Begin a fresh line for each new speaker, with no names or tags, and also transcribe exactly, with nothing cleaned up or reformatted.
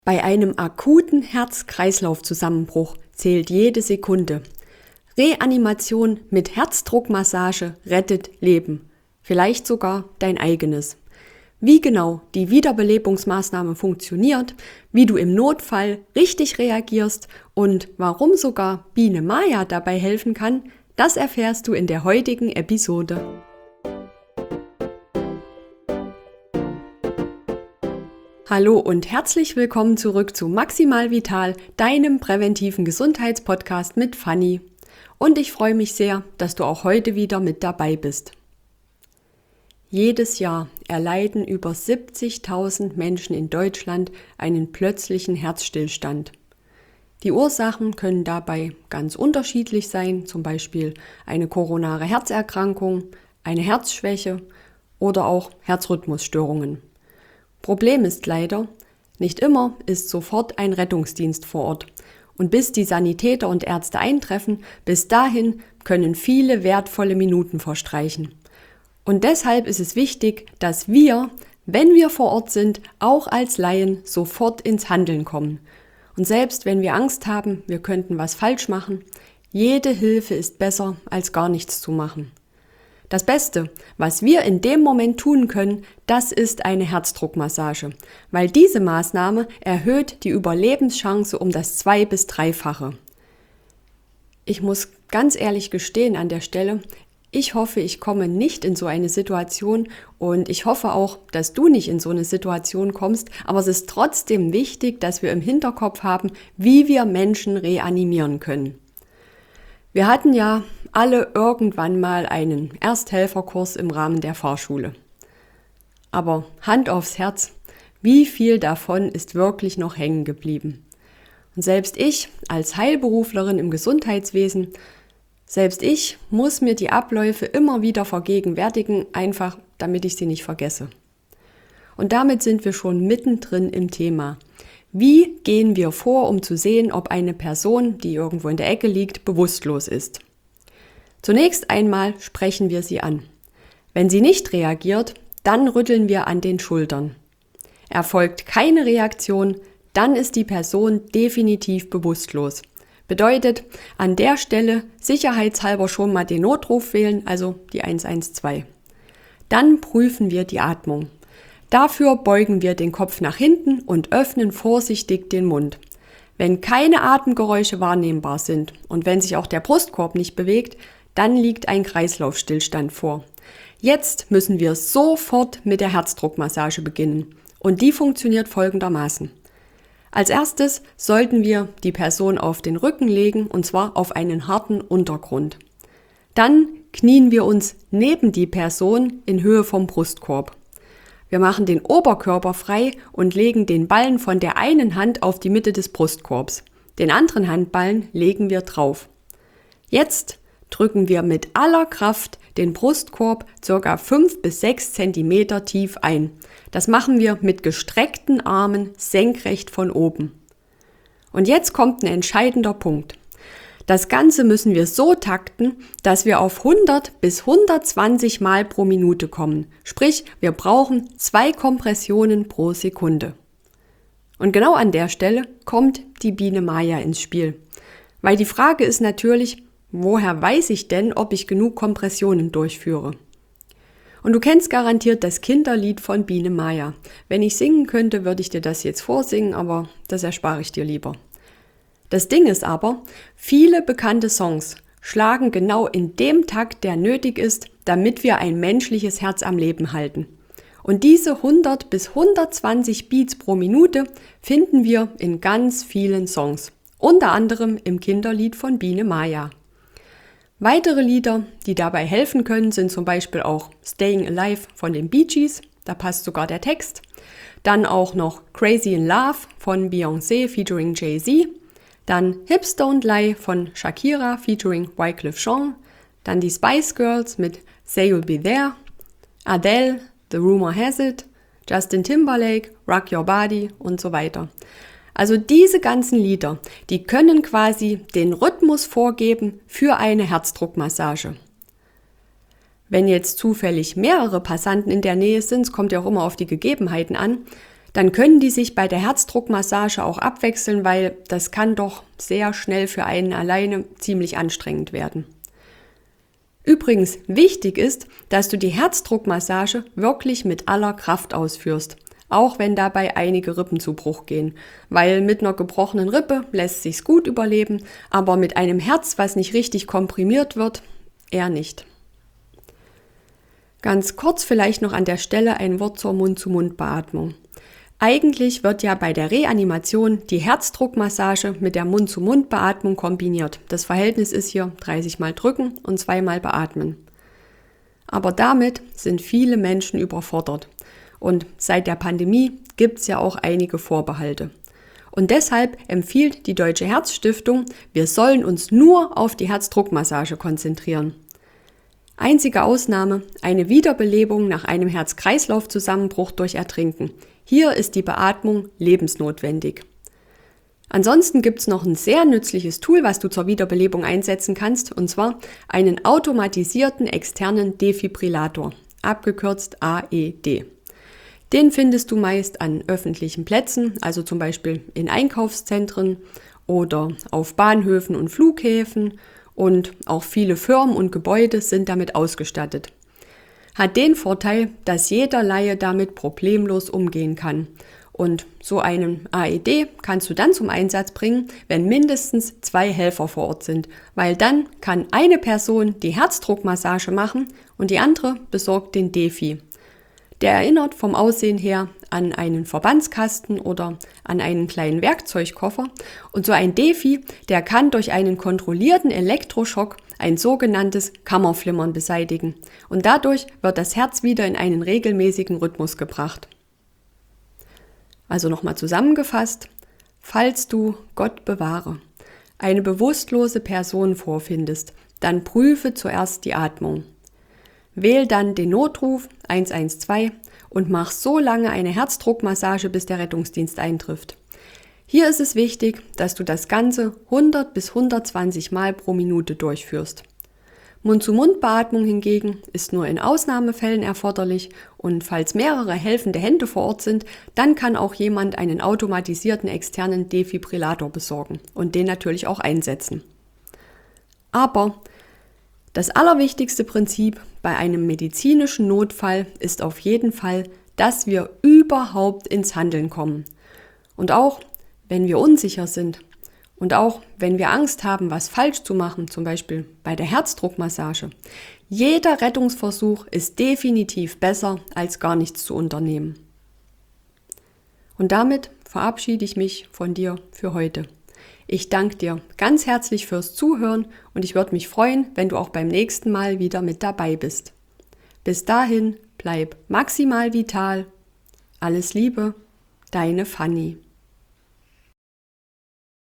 Bei einem akuten Herz-Kreislauf-Zusammenbruch zählt jede Sekunde. Reanimation mit Herzdruckmassage rettet Leben, vielleicht sogar dein eigenes. Wie genau die Wiederbelebungsmaßnahme funktioniert, wie du im Notfall richtig reagierst und warum sogar Biene Maya dabei helfen kann, das erfährst du in der heutigen Episode. Hallo und herzlich willkommen zurück zu Maximal Vital, deinem präventiven Gesundheitspodcast mit Fanny. Und ich freue mich sehr, dass du auch heute wieder mit dabei bist. Jedes Jahr erleiden über siebzigtausend Menschen in Deutschland einen plötzlichen Herzstillstand. Die Ursachen können dabei ganz unterschiedlich sein, zum Beispiel eine koronare Herzerkrankung, eine Herzschwäche oder auch Herzrhythmusstörungen. Problem ist leider, nicht immer ist sofort ein Rettungsdienst vor Ort. Und bis die Sanitäter und Ärzte eintreffen, bis dahin können viele wertvolle Minuten verstreichen. Und deshalb ist es wichtig, dass wir, wenn wir vor Ort sind, auch als Laien sofort ins Handeln kommen. Und selbst wenn wir Angst haben, wir könnten was falsch machen, jede Hilfe ist besser, als gar nichts zu machen. Das Beste, was wir in dem Moment tun können, das ist eine Herzdruckmassage, weil diese Maßnahme erhöht die Überlebenschance um das zwei- bis dreifache. Ich muss ganz ehrlich gestehen an der Stelle, ich hoffe, ich komme nicht in so eine Situation und ich hoffe auch, dass du nicht in so eine Situation kommst, aber es ist trotzdem wichtig, dass wir im Hinterkopf haben, wie wir Menschen reanimieren können. Wir hatten ja alle irgendwann mal einen Ersthelferkurs im Rahmen der Fahrschule. Aber Hand aufs Herz, wie viel davon ist wirklich noch hängen geblieben? Und selbst ich als Heilberuflerin im Gesundheitswesen, selbst ich muss mir die Abläufe immer wieder vergegenwärtigen, einfach damit ich sie nicht vergesse. Und damit sind wir schon mittendrin im Thema. Wie gehen wir vor, um zu sehen, ob eine Person, die irgendwo in der Ecke liegt, bewusstlos ist? Zunächst einmal sprechen wir sie an. Wenn sie nicht reagiert, dann rütteln wir an den Schultern. Erfolgt keine Reaktion, dann ist die Person definitiv bewusstlos. Bedeutet, an der Stelle sicherheitshalber schon mal den Notruf wählen, also die eins eins zwei. Dann prüfen wir die Atmung. Dafür beugen wir den Kopf nach hinten und öffnen vorsichtig den Mund. Wenn keine Atemgeräusche wahrnehmbar sind und wenn sich auch der Brustkorb nicht bewegt, dann liegt ein Kreislaufstillstand vor. Jetzt müssen wir sofort mit der Herzdruckmassage beginnen und die funktioniert folgendermaßen. Als erstes sollten wir die Person auf den Rücken legen und zwar auf einen harten Untergrund. Dann knien wir uns neben die Person in Höhe vom Brustkorb. Wir machen den Oberkörper frei und legen den Ballen von der einen Hand auf die Mitte des Brustkorbs. Den anderen Handballen legen wir drauf. Jetzt drücken wir mit aller Kraft den Brustkorb ca. fünf bis sechs Zentimeter tief ein. Das machen wir mit gestreckten Armen senkrecht von oben. Und jetzt kommt ein entscheidender Punkt. Das Ganze müssen wir so takten, dass wir auf hundert bis hundertzwanzig Mal pro Minute kommen. Sprich, wir brauchen zwei Kompressionen pro Sekunde. Und genau an der Stelle kommt die Biene Maya ins Spiel. Weil die Frage ist natürlich, woher weiß ich denn, ob ich genug Kompressionen durchführe? Und du kennst garantiert das Kinderlied von Biene Maya. Wenn ich singen könnte, würde ich dir das jetzt vorsingen, aber das erspare ich dir lieber. Das Ding ist aber, viele bekannte Songs schlagen genau in dem Takt, der nötig ist, damit wir ein menschliches Herz am Leben halten. Und diese hundert bis hundertzwanzig Beats pro Minute finden wir in ganz vielen Songs, unter anderem im Kinderlied von Biene Maya. Weitere Lieder, die dabei helfen können, sind zum Beispiel auch Staying Alive von den Bee Gees, da passt sogar der Text. Dann auch noch Crazy in Love von Beyoncé featuring Jay-Z. Dann Hips Don't Lie von Shakira featuring Wyclef Jean. Dann die Spice Girls mit Say You'll Be There. Adele, The Rumor Has It. Justin Timberlake, Rock Your Body und so weiter. Also diese ganzen Lieder, die können quasi den Rhythmus vorgeben für eine Herzdruckmassage. Wenn jetzt zufällig mehrere Passanten in der Nähe sind, es kommt ja auch immer auf die Gegebenheiten an, Dann können die sich bei der Herzdruckmassage auch abwechseln, weil das kann doch sehr schnell für einen alleine ziemlich anstrengend werden. Übrigens, wichtig ist, dass du die Herzdruckmassage wirklich mit aller Kraft ausführst, auch wenn dabei einige Rippen zu Bruch gehen, weil mit einer gebrochenen Rippe lässt sich's gut überleben, aber mit einem Herz, was nicht richtig komprimiert wird, eher nicht. Ganz kurz vielleicht noch an der Stelle ein Wort zur Mund-zu-Mund-Beatmung. Eigentlich wird ja bei der Reanimation die Herzdruckmassage mit der Mund-zu-Mund-Beatmung kombiniert. Das Verhältnis ist hier dreißig Mal drücken und zwei Mal beatmen. Aber damit sind viele Menschen überfordert. Und seit der Pandemie gibt es ja auch einige Vorbehalte. Und deshalb empfiehlt die Deutsche Herzstiftung, wir sollen uns nur auf die Herzdruckmassage konzentrieren. Einzige Ausnahme, eine Wiederbelebung nach einem Herz-Kreislauf-Zusammenbruch durch Ertrinken. Hier ist die Beatmung lebensnotwendig. Ansonsten gibt es noch ein sehr nützliches Tool, was du zur Wiederbelebung einsetzen kannst, und zwar einen automatisierten externen Defibrillator, abgekürzt A E D. Den findest du meist an öffentlichen Plätzen, also zum Beispiel in Einkaufszentren oder auf Bahnhöfen und Flughäfen, und auch viele Firmen und Gebäude sind damit ausgestattet. Hat den Vorteil, dass jeder Laie damit problemlos umgehen kann. Und so einen A E D kannst du dann zum Einsatz bringen, wenn mindestens zwei Helfer vor Ort sind, weil dann kann eine Person die Herzdruckmassage machen und die andere besorgt den Defi. Der erinnert vom Aussehen her an einen Verbandskasten oder an einen kleinen Werkzeugkoffer. Und so ein Defi, der kann durch einen kontrollierten Elektroschock ein sogenanntes Kammerflimmern beseitigen. Und dadurch wird das Herz wieder in einen regelmäßigen Rhythmus gebracht. Also nochmal zusammengefasst, falls du, Gott bewahre, eine bewusstlose Person vorfindest, dann prüfe zuerst die Atmung. Wähl dann den Notruf eins eins zwei und mach so lange eine Herzdruckmassage, bis der Rettungsdienst eintrifft. Hier ist es wichtig, dass du das Ganze hundert bis hundertzwanzig Mal pro Minute durchführst. Mund-zu-Mund-Beatmung hingegen ist nur in Ausnahmefällen erforderlich und falls mehrere helfende Hände vor Ort sind, dann kann auch jemand einen automatisierten externen Defibrillator besorgen und den natürlich auch einsetzen. Aber das allerwichtigste Prinzip bei einem medizinischen Notfall ist auf jeden Fall, dass wir überhaupt ins Handeln kommen. Und auch wenn wir unsicher sind und auch wenn wir Angst haben, was falsch zu machen, zum Beispiel bei der Herzdruckmassage, jeder Rettungsversuch ist definitiv besser, als gar nichts zu unternehmen. Und damit verabschiede ich mich von dir für heute. Ich danke dir ganz herzlich fürs Zuhören und ich würde mich freuen, wenn du auch beim nächsten Mal wieder mit dabei bist. Bis dahin, bleib maximal vital. Alles Liebe, deine Fanny.